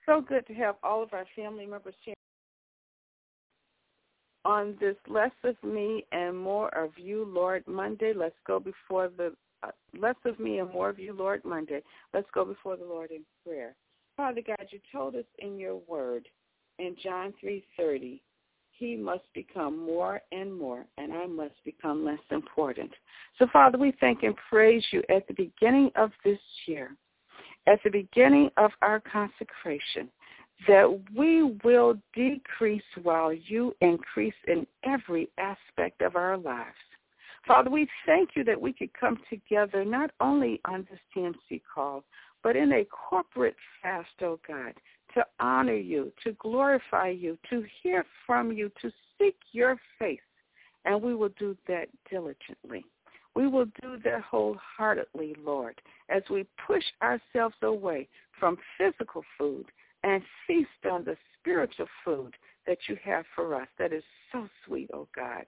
So good to have all of our family members here on this Less of Me and More of You, Lord, Monday. Let's go before the Less of Me and More of You, Lord, Monday. Let's go before the Lord in prayer. Father God, you told us in your word in John 3:30, he must become more and more, and I must become less important. So, Father, we thank and praise you at the beginning of this year, at the beginning of our consecration, that we will decrease while you increase in every aspect of our lives. Father, we thank you that we could come together not only on this TMC call, but in a corporate fast, oh God, to honor you, to glorify you, to hear from you, to seek your face, and we will do that diligently. We will do that wholeheartedly, Lord, as we push ourselves away from physical food and feast on the spiritual food that you have for us that is so sweet, oh God.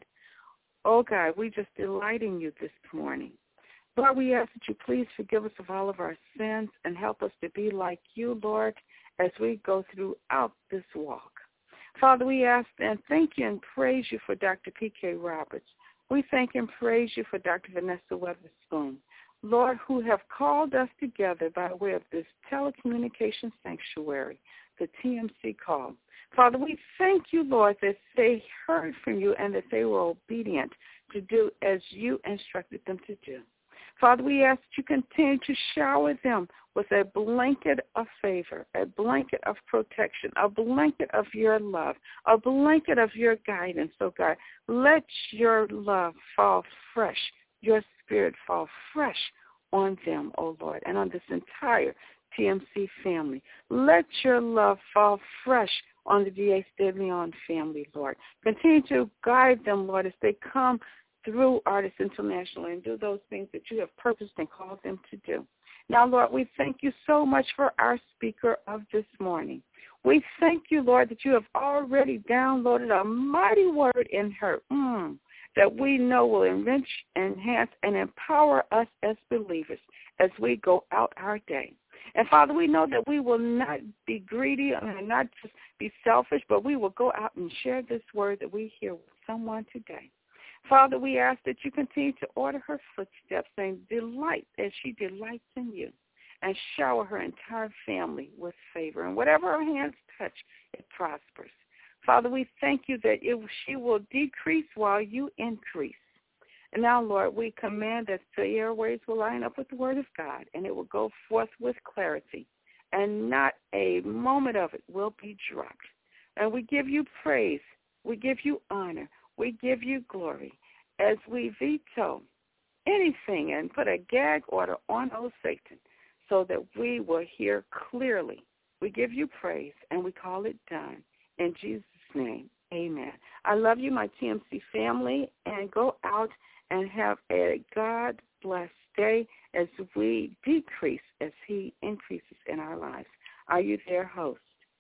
Oh God, we just delight in you this morning. Lord, we ask that you please forgive us of all of our sins and help us to be like you, Lord, as we go throughout this walk. Father, we ask and thank you and praise you for Dr. P.K. Roberts. We thank and praise you for Dr. Vanessa Weatherspoon, Lord, who have called us together by way of this telecommunications sanctuary, the TMC call. Father, we thank you, Lord, that they heard from you and that they were obedient to do as you instructed them to do. Father, we ask that you continue to shower them with a blanket of favor, a blanket of protection, a blanket of your love, a blanket of your guidance, oh God. Let your love fall fresh, your spirit fall fresh on them, oh Lord, and on this entire TMC family. Let your love fall fresh on the D.A. Leon family, Lord. Continue to guide them, Lord, as they come through Artists International and do those things that you have purposed and called them to do. Now, Lord, we thank you so much for our speaker of this morning. We thank you, Lord, that you have already downloaded a mighty word in her that we know will enrich, enhance, and empower us as believers as we go out our day. And, Father, we know that we will not be greedy and not just be selfish, but we will go out and share this word that we hear with someone today. Father, we ask that you continue to order her footsteps and delight as she delights in you and shower her entire family with favor. And whatever her hands touch, it prospers. Father, we thank you that she will decrease while you increase. And now, Lord, we command that the airways will line up with the word of God, and it will go forth with clarity, and not a moment of it will be dropped. And we give you praise. We give you honor. We give you glory as we veto anything and put a gag order on old Satan so that we will hear clearly. We give you praise, and we call it done. In Jesus' name, amen. I love you, my TMC family, and go out and have a God-blessed day as we decrease as he increases in our lives. Are you there, host?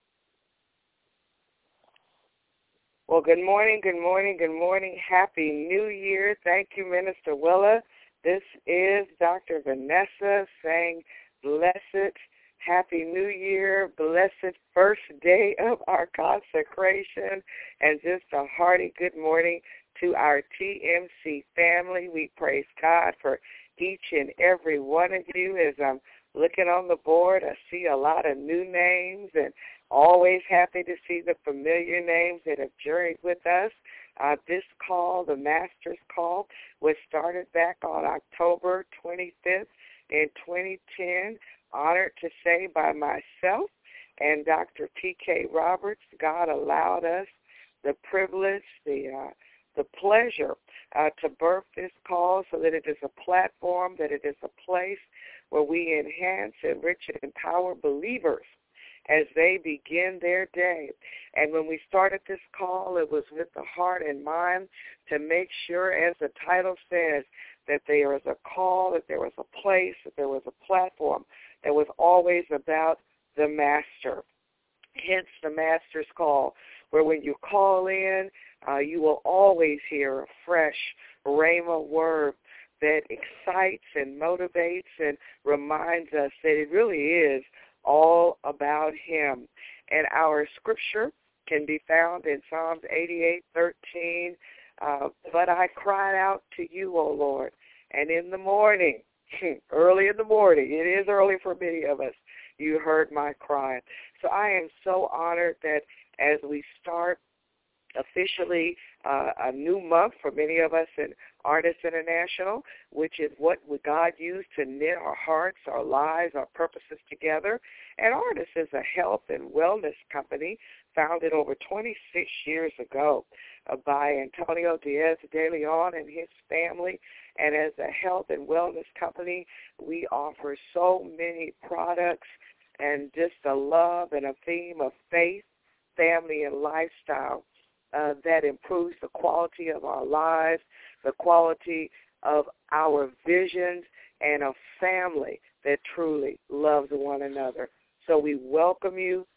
Well, good morning, good morning, good morning. Happy New Year. Thank you, Minister Willa. This is Dr. Vanessa saying blessed, Happy New Year, blessed first day of our consecration, and just a hearty good morning to our TMC family. We praise God for each and every one of you. As I'm looking on the board, I see a lot of new names, and always happy to see the familiar names that have journeyed with us. This call, the Master's Call, was started back on October 25th in 2010. Honored to say by myself and Dr. P.K. Roberts, God allowed us the privilege, the pleasure to birth this call so that it is a platform, that it is a place where we enhance, enrich, and empower believers as they begin their day. And when we started this call, it was with the heart and mind to make sure, as the title says, that there was a call, that there was a place, that there was a platform that was always about the Master. Hence the Master's Call, where when you call in, you will always hear a fresh rhema word that excites and motivates and reminds us that it really is all about him. And our scripture can be found in Psalms 88:13. But I cried out to you, O Lord, and in the morning, early in the morning, it is early for many of us, you heard my cry. So I am so honored that as we start officially a new month for many of us in Artists International, which is what God used to knit our hearts, our lives, our purposes together. And Artists is a health and wellness company founded over 26 years ago by Antonio Diaz de Leon and his family. And as a health and wellness company, we offer so many products and just a love and a theme of faith, family, and lifestyle that improves the quality of our lives, the quality of our visions, and a family that truly loves one another. So we welcome you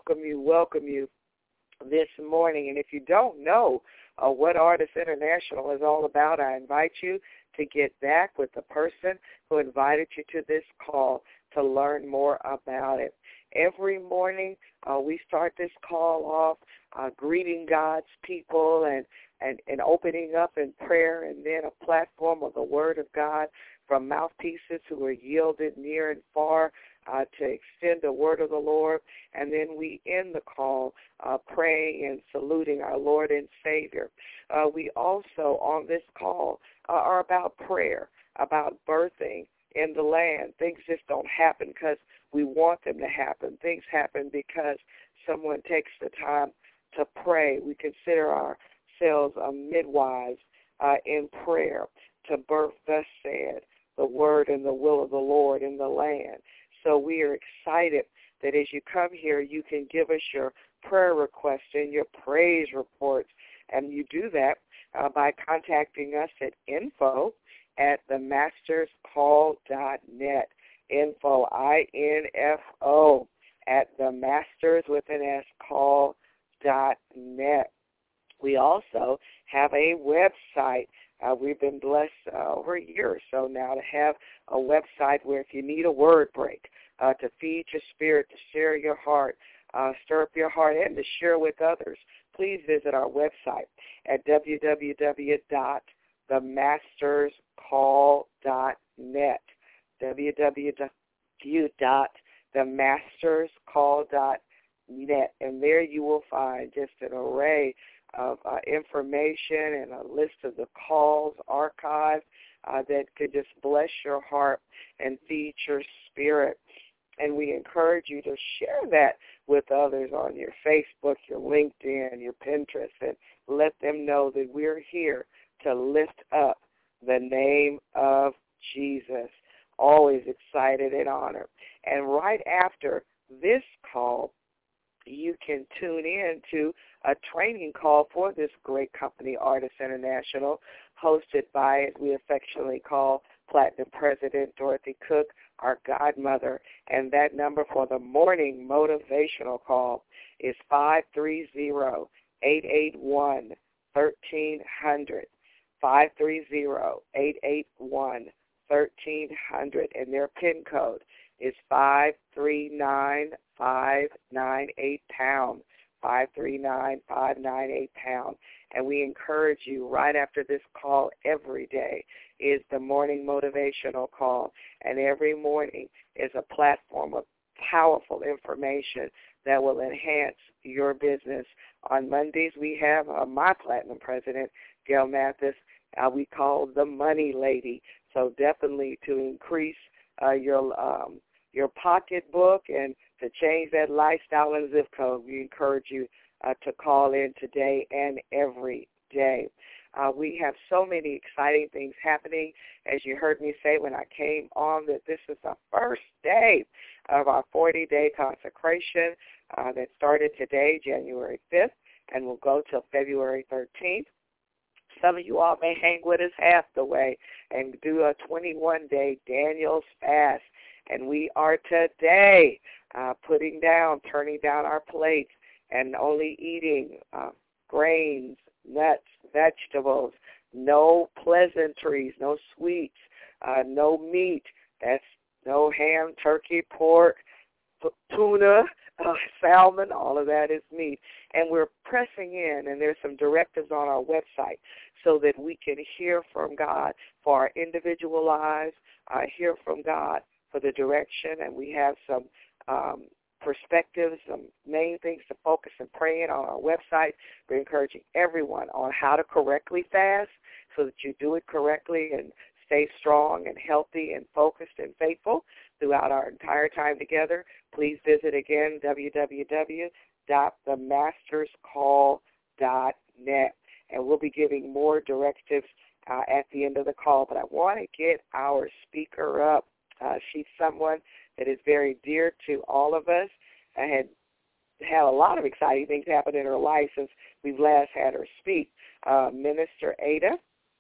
this morning. And if you don't know what Artists International is all about, I invite you to get back with the person who invited you to this call to learn more about it. Every morning we start this call off greeting God's people and opening up in prayer, and then a platform of the Word of God from mouthpieces who are yielded near and far to extend the word of the Lord. And then we end the call praying and saluting our Lord and Savior. We also, on this call, are about prayer, about birthing in the land. Things just don't happen because we want them to happen. Things happen because someone takes the time to pray. We consider ourselves midwives in prayer to birth, thus said, the word and the will of the Lord in the land. So we are excited that as you come here, you can give us your prayer requests and your praise reports. And you do that by contacting us at info@themasterscall.net. Info, I-N-F-O, at themasters with an S call.net. We also have a website. We've been blessed over a year or so now to have a website where if you need a word break, to feed your spirit, to share your heart, stir up your heart, and to share with others, please visit our website at www.themasterscall.net, www.themasterscall.net, and there you will find just an array of information and a list of the calls archived that could just bless your heart and feed your spirit. And we encourage you to share that with others on your Facebook, your LinkedIn, your Pinterest, and let them know that we're here to lift up the name of Jesus. Always excited and honored. And right after this call, you can tune in to a training call for this great company, Artists International, hosted by, as we affectionately call, Platinum President Dorothy Cook, our godmother. And that number for the morning motivational call is 530-881-1300, 530-881-1300, and their PIN code is 539598#, 539598#. And we encourage you right after this call every day is the morning motivational call. And every morning is a platform of powerful information that will enhance your business. On Mondays, we have my Platinum President, Gail Mathis, we call the Money Lady. So definitely to increase your pocketbook and to change that lifestyle and zip code, we encourage you to call in today and every day. We have so many exciting things happening. As you heard me say when I came on, that this is the first day of our 40-day consecration that started today, January 5th, and will go till February 13th. Some of you all may hang with us half the way and do a 21-day Daniel's fast. And we are today turning down our plates and only eating grains, nuts, vegetables, no pleasantries, no sweets, no meat. That's no ham, turkey, pork, tuna, salmon, all of that is meat. And we're pressing in, and there's some directives on our website so that we can hear from God for our individual lives, hear from God for the direction, and we have some perspectives, some main things to focus and pray in on our website. We're encouraging everyone on how to correctly fast so that you do it correctly and stay strong and healthy and focused and faithful throughout our entire time together. Please visit again www.themasterscall.net, and we'll be giving more directives at the end of the call. But I want to get our speaker up. She's someone that is very dear to all of us. I had a lot of exciting things happen in her life since we've last had her speak. Minister Ada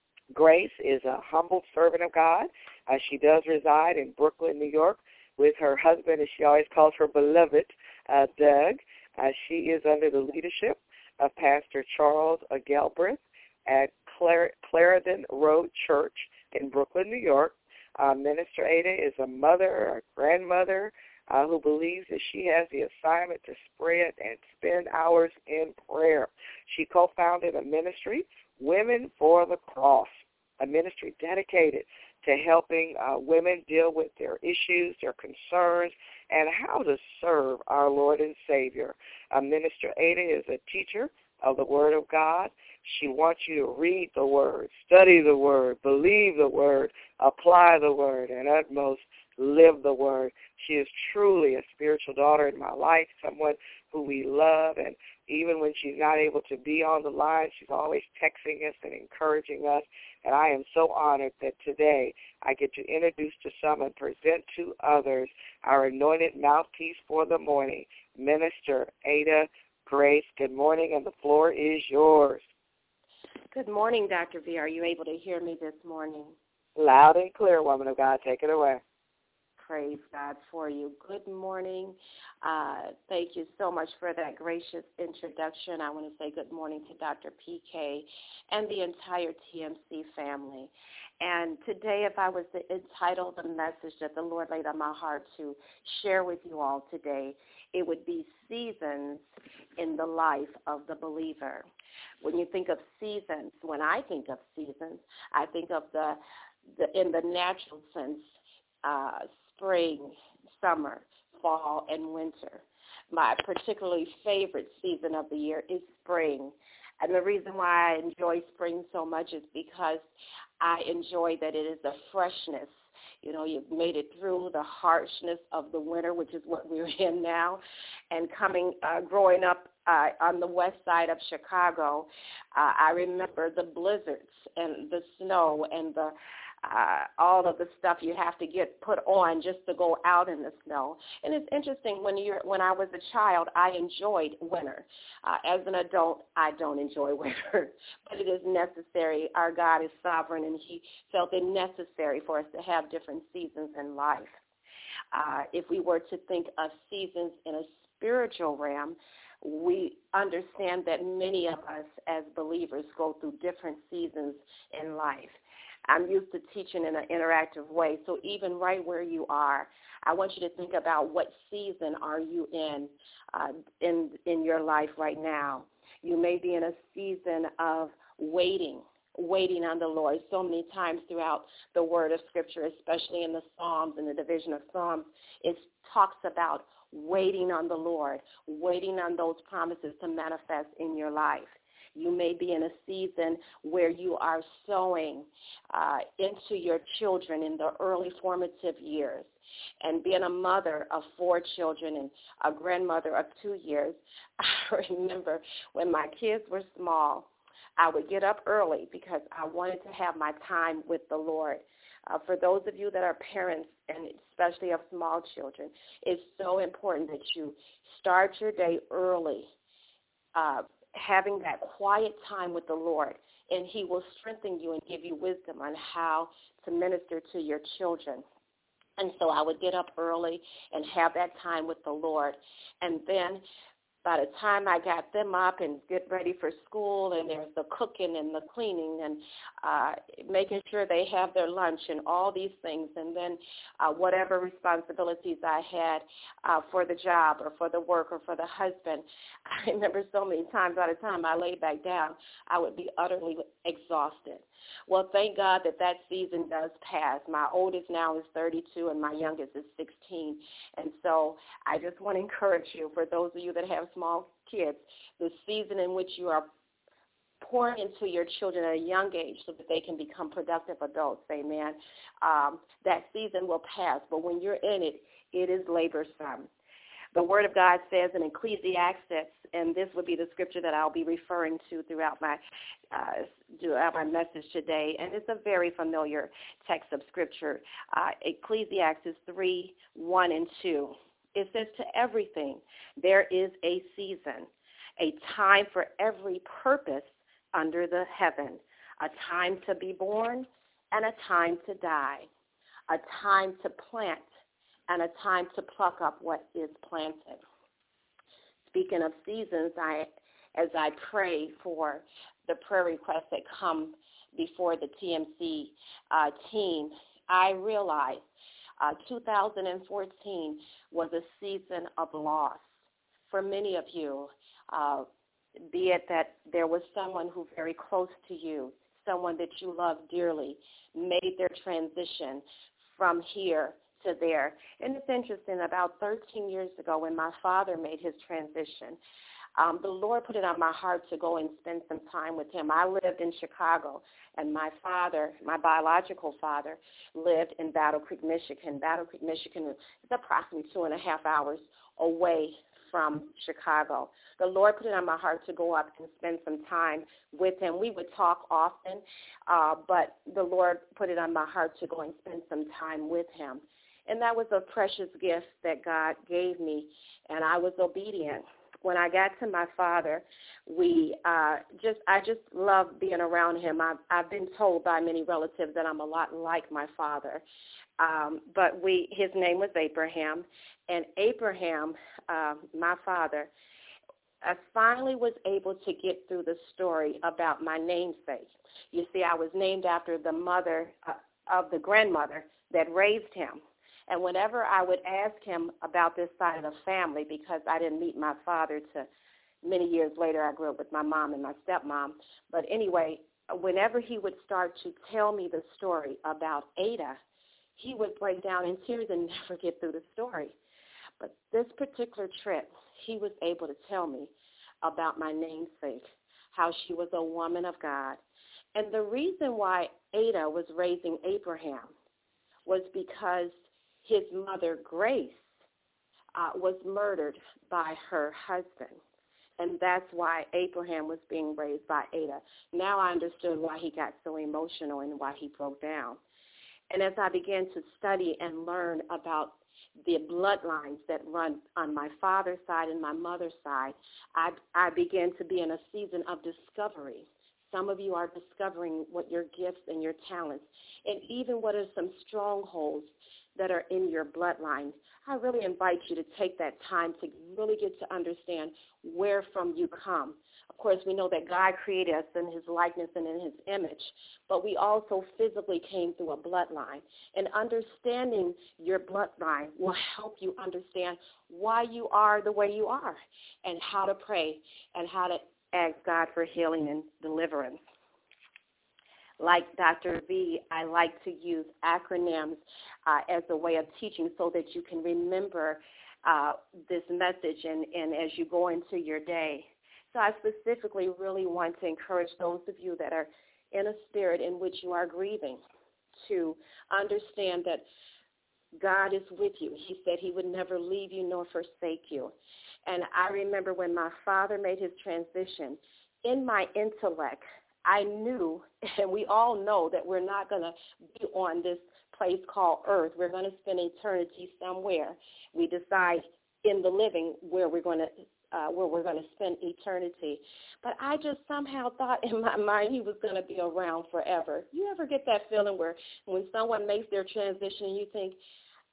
Grace is a humble servant of God. She does reside in Brooklyn, New York, with her husband, as she always calls her beloved, Doug. She is under the leadership of Pastor Charles Gelbreth at Clarendon Road Church in Brooklyn, New York. Minister Ada is a mother, a grandmother, who believes that she has the assignment to spread and spend hours in prayer. She co-founded a ministry, Women for the Cross, a ministry dedicated to helping women deal with their issues, their concerns, and how to serve our Lord and Savior. Minister Ada is a teacher of the Word of God. She wants you to read the Word, study the Word, believe the Word, apply the Word, and utmost live the Word. She is truly a spiritual daughter in my life, someone who we love, and even when she's not able to be on the line, she's always texting us and encouraging us, and I am so honored that today I get to introduce to some and present to others our anointed mouthpiece for the morning, Minister Ada Grace. Good morning, and the floor is yours. Good morning, Dr. V. Are you able to hear me this morning? Loud and clear, woman of God. Take it away. Praise God for you. Good morning. Thank you so much for that gracious introduction. I want to say good morning to Dr. PK and the entire TMC family. And today, if I was to entitle the message that the Lord laid on my heart to share with you all today, it would be Seasons in the Life of the Believer. When you think of seasons, when I think of seasons, I think of the in the natural sense, spring, summer, fall, and winter. My particularly favorite season of the year is spring. And the reason why I enjoy spring so much is because I enjoy that it is a freshness. You know, you've made it through the harshness of the winter, which is what we're in now. And growing up on the west side of Chicago, I remember the blizzards and the snow and the all of the stuff you have to get put on just to go out in the snow. And it's interesting, when I was a child, I enjoyed winter. As an adult, I don't enjoy winter, but it is necessary. Our God is sovereign, and he felt it necessary for us to have different seasons in life. If we were to think of seasons in a spiritual realm, we understand that many of us as believers go through different seasons in life. I'm used to teaching in an interactive way, so even right where you are, I want you to think about what season are you in your life right now. You may be in a season of waiting on the Lord. So many times throughout the word of Scripture, especially in the Psalms and the division of Psalms, it talks about waiting on the Lord, waiting on those promises to manifest in your life. You may be in a season where you are sowing into your children in the early formative years. And being a mother of 4 children and a grandmother of 2 years, I remember when my kids were small, I would get up early because I wanted to have my time with the Lord. For those of you that are parents, and especially of small children, it's so important that you start your day early, having that quiet time with the Lord, and he will strengthen you and give you wisdom on how to minister to your children. And so I would get up early and have that time with the Lord. And then by the time I got them up and get ready for school, and there's the cooking and the cleaning and making sure they have their lunch and all these things, and then whatever responsibilities I had for the job or for the work or for the husband, I remember so many times by the time I laid back down, I would be utterly exhausted. Well, thank God that season does pass. My oldest now is 32 and my youngest is 16. And so I just want to encourage you, for those of you that have small kids, the season in which you are pouring into your children at a young age so that they can become productive adults, amen, that season will pass. But when you're in it, it is laborsome. The Word of God says in Ecclesiastes, and this would be the scripture that I'll be referring to throughout my message today, and it's a very familiar text of scripture, Ecclesiastes 3:1-2. It says, to everything there is a season, a time for every purpose under the heaven, a time to be born and a time to die, a time to plant and a time to pluck up what is planted. Speaking of seasons, as I pray for the prayer requests that come before the TMC team, I realize 2014 was a season of loss for many of you, be it that there was someone who very close to you, someone that you love dearly, made their transition from here to there. And it's interesting, about 13 years ago when my father made his transition, the Lord put it on my heart to go and spend some time with him. I lived in Chicago, and my father, my biological father, lived in Battle Creek, Michigan. Battle Creek, Michigan is approximately 2.5 hours away from Chicago. The Lord put it on my heart to go up and spend some time with him. We would talk often, but the Lord put it on my heart to go and spend some time with him. And that was a precious gift that God gave me, and I was obedient. When I got to my father, I just love being around him. I've been told by many relatives that I'm a lot like my father, but his name was Abraham, and Abraham, my father, I finally was able to get through the story about my namesake. You see, I was named after the mother of the grandmother that raised him. And whenever I would ask him about this side of the family, because I didn't meet my father till many years later, I grew up with my mom and my stepmom. But anyway, whenever he would start to tell me the story about Ada, he would break down in tears and never get through the story. But this particular trip, he was able to tell me about my namesake, how she was a woman of God. And the reason why Ada was raising Abraham was because his mother, Grace, was murdered by her husband. And that's why Abraham was being raised by Ada. Now I understood why he got so emotional and why he broke down. And as I began to study and learn about the bloodlines that run on my father's side and my mother's side, I began to be in a season of discovery. Some of you are discovering what your gifts and your talents, and even what are some strongholds that are in your bloodline. I really invite you to take that time to really get to understand where from you come. Of course, we know that God created us in his likeness and in his image, but we also physically came through a bloodline. And understanding your bloodline will help you understand why you are the way you are, and how to pray and how to ask God for healing and deliverance. Like Dr. V, I like to use acronyms as a way of teaching so that you can remember this message and as you go into your day. So I specifically really want to encourage those of you that are in a spirit in which you are grieving to understand that God is with you. He said he would never leave you nor forsake you. And I remember when my father made his transition, in my intellect, I knew, and we all know, that we're not going to be on this place called earth. We're going to spend eternity somewhere. We decide in the living where we're going to spend eternity. But I just somehow thought in my mind he was going to be around forever. You ever get that feeling where when someone makes their transition, you think,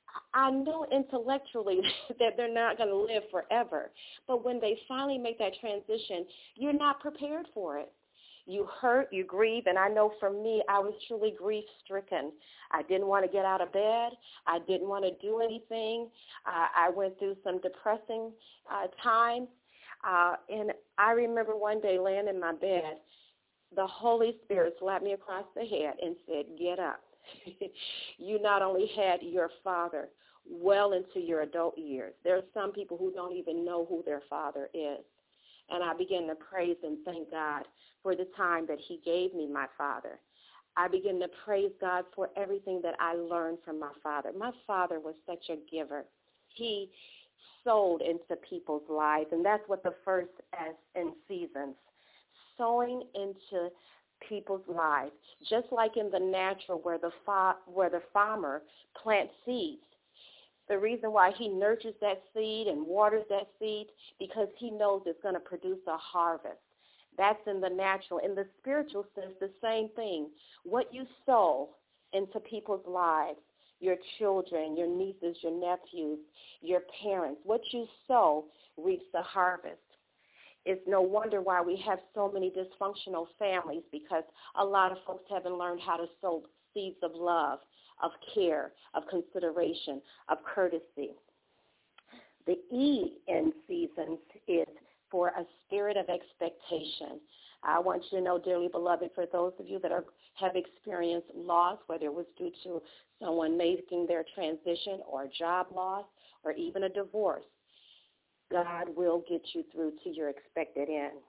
I know intellectually that they're not going to live forever. But when they finally make that transition, you're not prepared for it. You hurt, you grieve, and I know for me, I was truly grief-stricken. I didn't want to get out of bed. I didn't want to do anything. I went through some depressing times. And I remember one day laying in my bed, the Holy Spirit slapped me across the head and said, get up. You not only had your father well into your adult years. There are some people who don't even know who their father is. And I began to praise and thank God for the time that he gave me my father. I began to praise God for everything that I learned from my father. My father was such a giver. He sowed into people's lives, and that's what the first S in seasons, sowing into people's lives, just like in the natural where the farmer plants seeds. The reason why he nurtures that seed and waters that seed, because he knows it's going to produce a harvest. That's in the natural. In the spiritual sense, the same thing. What you sow into people's lives, your children, your nieces, your nephews, your parents, what you sow reaps the harvest. It's no wonder why we have so many dysfunctional families, because a lot of folks haven't learned how to sow seeds of love, of care, of consideration, of courtesy. The E in seasons is for a spirit of expectation. I want you to know, dearly beloved, for those of you that have experienced loss, whether it was due to someone making their transition or a job loss or even a divorce, God will get you through to your expected end.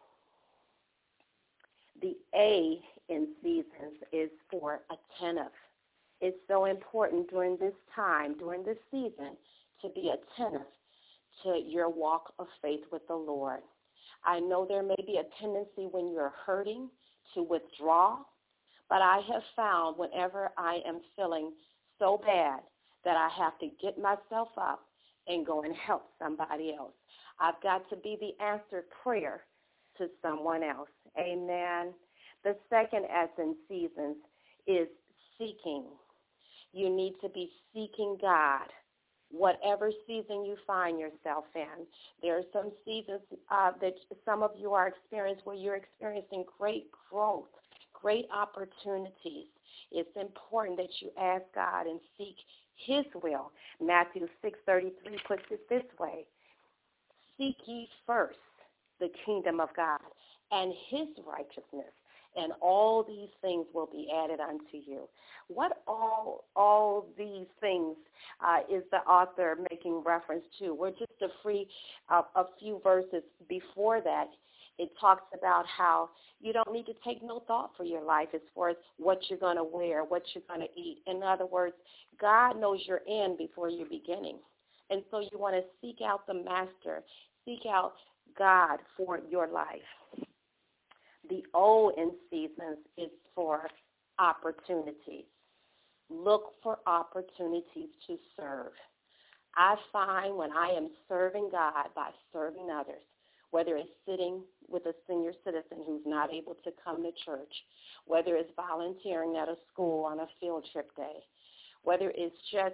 The A in seasons is for attentive. It's so important during this time, during this season, to be attentive to your walk of faith with the Lord. I know there may be a tendency when you're hurting to withdraw, but I have found whenever I am feeling so bad that I have to get myself up and go and help somebody else. I've got to be the answered prayer to someone else. Amen. The second S in seasons is seeking. You need to be seeking God, whatever season you find yourself in. There are some seasons that some of you are experiencing where you're experiencing great growth, great opportunities. It's important that you ask God and seek his will. Matthew 6:33 puts it this way: seek ye first the kingdom of God and his righteousness, and all these things will be added unto you. What all these things is the author making reference to? We're just a few verses before that. It talks about how you don't need to take no thought for your life as far as what you're going to wear, what you're going to eat. In other words, God knows your end before your beginning. And so you want to seek out the master, seek out God for your life. The O in seasons is for opportunities. Look for opportunities to serve. I find when I am serving God by serving others, whether it's sitting with a senior citizen who's not able to come to church, whether it's volunteering at a school on a field trip day, whether it's just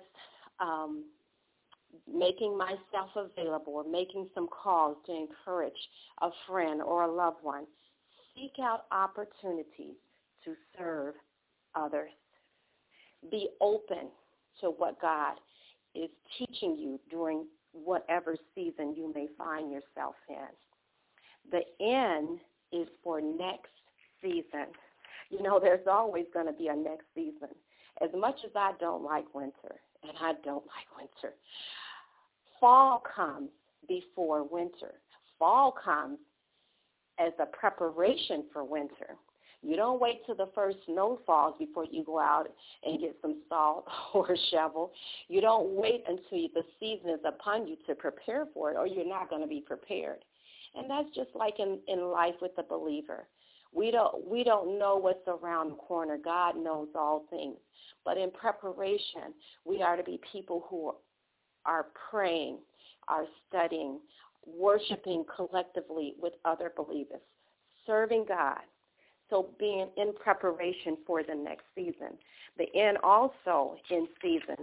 making myself available or making some calls to encourage a friend or a loved one, seek out opportunities to serve others. Be open to what God is teaching you during whatever season you may find yourself in. The N is for next season. You know, there's always going to be a next season. As much as I don't like winter, and I don't like winter, fall comes before winter. Fall comes as a preparation for winter. You don't wait till the first snow falls before you go out and get some salt or a shovel. You don't wait until the season is upon you to prepare for it, or you're not going to be prepared. And that's just like in life with the believer. We don't know what's around the corner. God knows all things. But in preparation, we are to be people who are praying, are studying, worshiping collectively with other believers, serving God. So being in preparation for the next season. The N also in seasons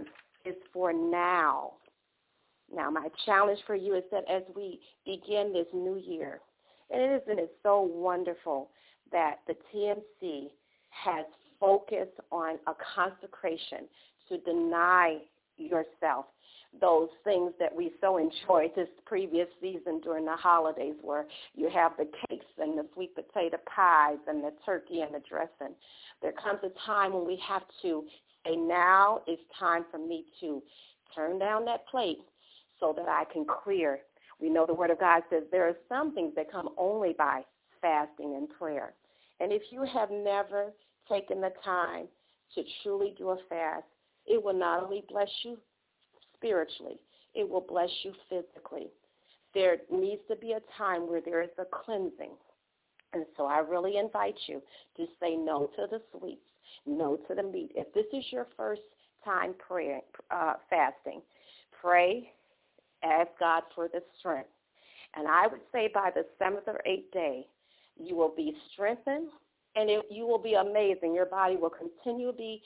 is for now. Now, my challenge for you is that as we begin this new year, and isn't it so wonderful that the TMC has focused on a consecration to deny yourself those things that we so enjoyed this previous season during the holidays, where you have the cakes and the sweet potato pies and the turkey and the dressing. There comes a time when we have to say, now it's time for me to turn down that plate so that I can clear. We know the Word of God says there are some things that come only by fasting and prayer. And if you have never taken the time to truly do a fast, it will not only bless you spiritually, it will bless you physically. There needs to be a time where there is a cleansing. And so I really invite you to say no to the sweets, no to the meat. If this is your first time fasting, pray, ask God for the strength. And I would say by the 7th or 8th day, you will be strengthened, and you will be amazing. Your body will continue to be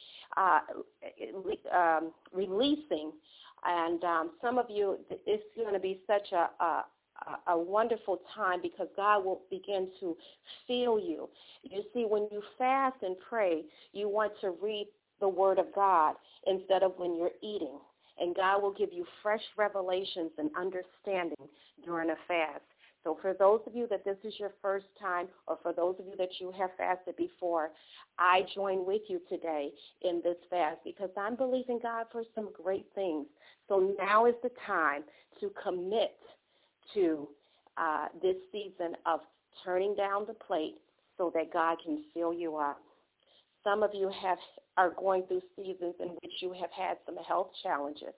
releasing. And some of you, it's going to be such a wonderful time, because God will begin to feel you. You see, when you fast and pray, you want to read the Word of God instead of when you're eating. And God will give you fresh revelations and understanding during a fast. So for those of you that this is your first time, or for those of you that you have fasted before, I join with you today in this fast, because I'm believing God for some great things. So now is the time to commit to this season of turning down the plate so that God can fill you up. Some of you are going through seasons in which you have had some health challenges.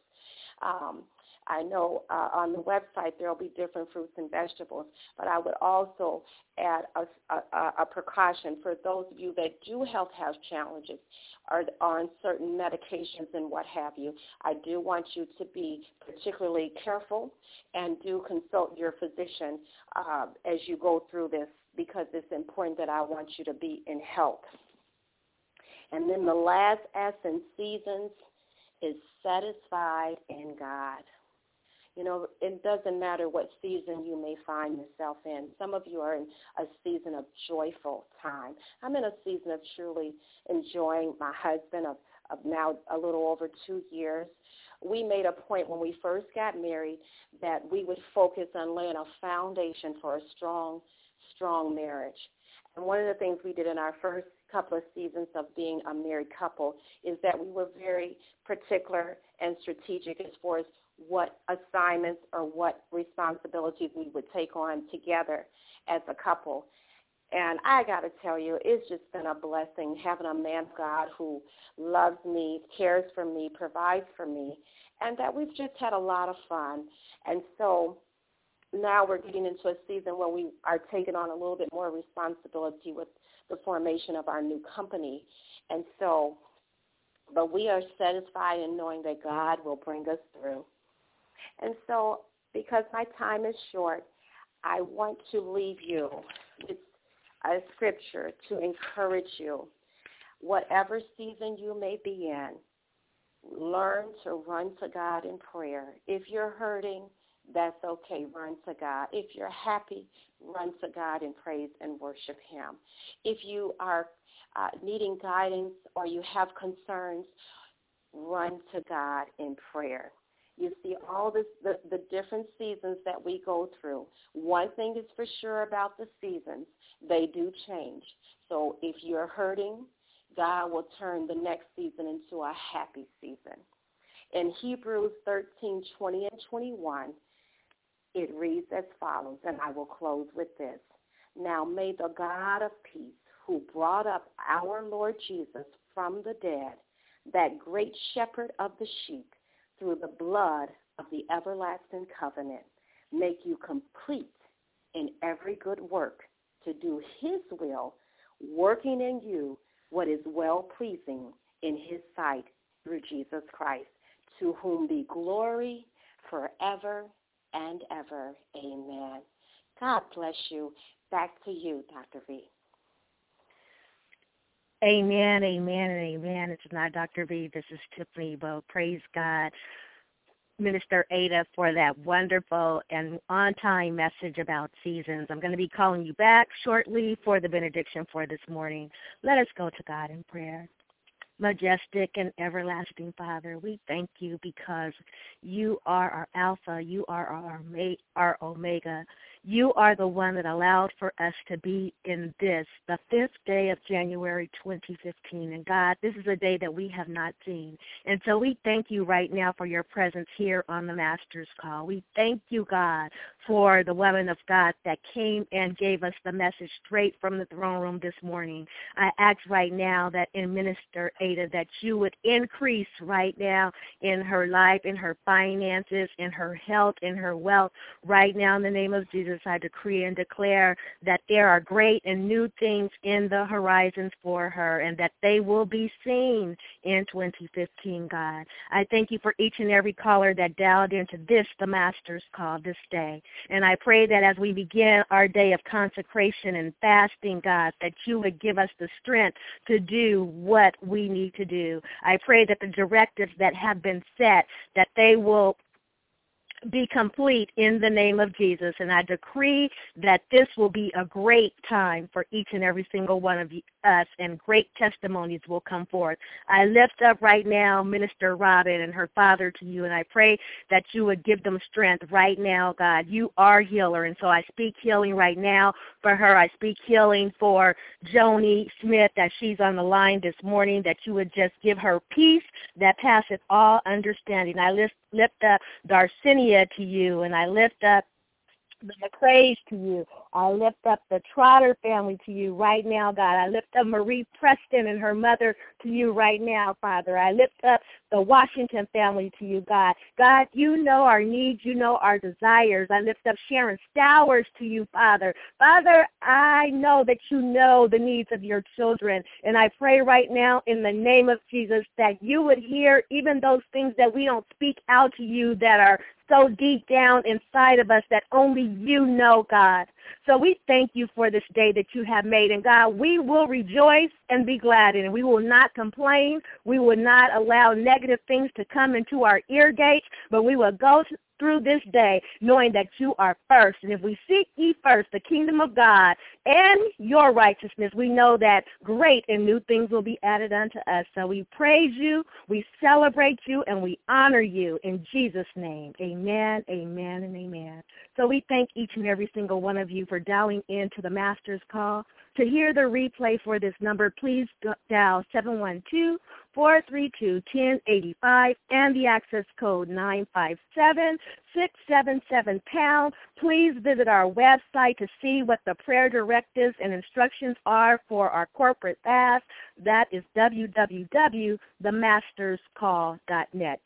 I know on the website there will be different fruits and vegetables, but I would also add a precaution for those of you that do have health challenges, are on certain medications and what have you. I do want you to be particularly careful and do consult your physician as you go through this, because it's important that I want you to be in health. And then the last S in seasons is satisfied in God. You know, it doesn't matter what season you may find yourself in. Some of you are in a season of joyful time. I'm in a season of truly enjoying my husband of now a little over 2 years. We made a point when we first got married that we would focus on laying a foundation for a strong, strong marriage. And one of the things we did in our first couple of seasons of being a married couple is that we were very particular and strategic as far as what assignments or what responsibilities we would take on together as a couple. And I got to tell you, it's just been a blessing having a man of God who loves me, cares for me, provides for me, and that we've just had a lot of fun. And so now we're getting into a season where we are taking on a little bit more responsibility with the formation of our new company. And so, but we are satisfied in knowing that God will bring us through. And so, because my time is short, I want to leave you with a scripture to encourage you. Whatever season you may be in, learn to run to God in prayer. If you're hurting, that's okay. Run to God. If you're happy, run to God in praise and worship Him. If you are needing guidance or you have concerns, run to God in prayer. You see, all this, the different seasons that we go through, one thing is for sure about the seasons, they do change. So if you're hurting, God will turn the next season into a happy season. In Hebrews 13:20 and 21, it reads as follows, and I will close with this. Now may the God of peace, who brought up our Lord Jesus from the dead, that great shepherd of the sheep, through the blood of the everlasting covenant, make you complete in every good work to do His will, working in you what is well-pleasing in His sight through Jesus Christ, to whom be glory forever and ever. Amen. God bless you. Back to you, Dr. V. Amen, amen, and amen. It's not Dr. V. This is Tiffany Bo. Praise God, Minister Ada, for that wonderful and on-time message about seasons. I'm going to be calling you back shortly for the benediction for this morning. Let us go to God in prayer. Majestic and everlasting Father, we thank you because you are our Alpha, you are our Omega. You are the one that allowed for us to be in this, the 5th day of January 2015. And God, this is a day that we have not seen. And so we thank you right now for your presence here on the Master's Call. We thank you, God, for the woman of God that came and gave us the message straight from the throne room this morning. I ask right now that in Minister Ada that you would increase right now in her life, in her finances, in her health, in her wealth. Right now in the name of Jesus, I decree and declare that there are great and new things in the horizons for her and that they will be seen in 2015, God. I thank you for each and every caller that dialed into this, the Master's Call, this day. And I pray that as we begin our day of consecration and fasting, God, that you would give us the strength to do what we need to do. I pray that the directives that have been set, that they will be complete in the name of Jesus. And I decree that this will be a great time for each and every single one of us, and great testimonies will come forth. I lift up right now Minister Robin and her father to you, and I pray that you would give them strength right now, God. You are healer, and so I speak healing right now for her. I speak healing for Joni Smith, that she's on the line this morning, that you would just give her peace that passeth all understanding. I lift up Darcinia to you, and I lift up the McCrae's to you. I lift up the Trotter family to you right now, God. I lift up Marie Preston and her mother to you right now, Father. I lift up the Washington family to you, God. God, you know our needs. You know our desires. I lift up Sharon Stowers to you, Father. Father, I know that you know the needs of your children, and I pray right now in the name of Jesus that you would hear even those things that we don't speak out to you that are so deep down inside of us that only you know, God. So we thank you for this day that you have made. And, God, we will rejoice and be glad in it. We will not complain. We will not allow negative things to come into our ear gates, but we will go through this day knowing that you are first. And if we seek ye first the kingdom of God and your righteousness, we know that great and new things will be added unto us. So we praise you, we celebrate you, and we honor you in Jesus' name. Amen, amen, and amen. So we thank each and every single one of you for dialing into the Master's Call. To hear the replay for this number, please dial 712-432-1085 and the access code 957-677#. Please visit our website to see what the prayer directives and instructions are for our corporate fast. That is www.themasterscall.net,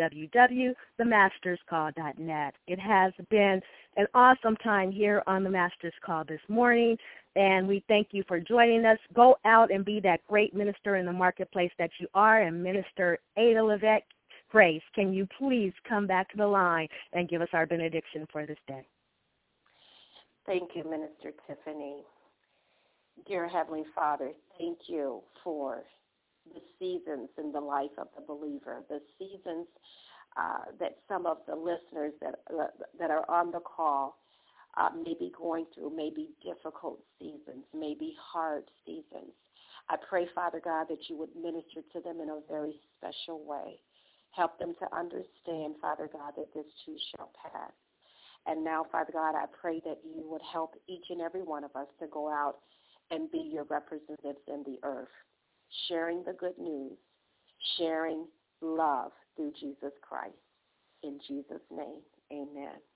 www.themasterscall.net. It has been an awesome time here on the Master's Call this morning, and we thank you for joining us. Go out and be that great minister in the marketplace that you are. And Minister Ada Levesque Grace, can you please come back to the line and give us our benediction for this day? Thank you, Minister Tiffany. Dear Heavenly Father, thank you for the seasons in the life of the believer, the seasons that some of the listeners that are on the call may be going through, may be difficult seasons, may be hard seasons. I pray, Father God, that you would minister to them in a very special way. Help them to understand, Father God, that this too shall pass. And now, Father God, I pray that you would help each and every one of us to go out and be your representatives in the earth, sharing the good news, sharing love through Jesus Christ. In Jesus' name, amen.